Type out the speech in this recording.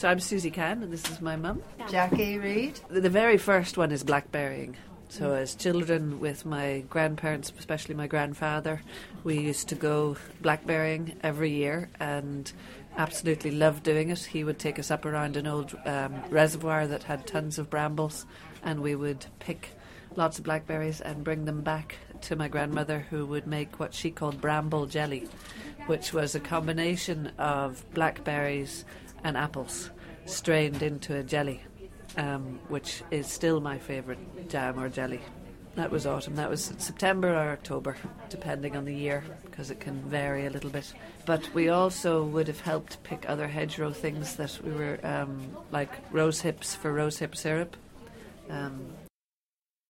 So I'm Susie Can, and this is my mum. Jackie Reid. The very first one is blackberrying. So as children with my grandparents, especially my grandfather, we used to go blackberrying every year and absolutely loved doing it. He would take us up around an old reservoir that had tons of brambles, and we would pick lots of blackberries and bring them back to my grandmother, who would make what she called bramble jelly, which was a combination of blackberries and apples strained into a jelly, which is still my favourite jam or jelly. That was autumn. That was September or October, depending on the year, because it can vary a little bit. But we also would have helped pick other hedgerow things that we were, like rose hips for rose hip syrup.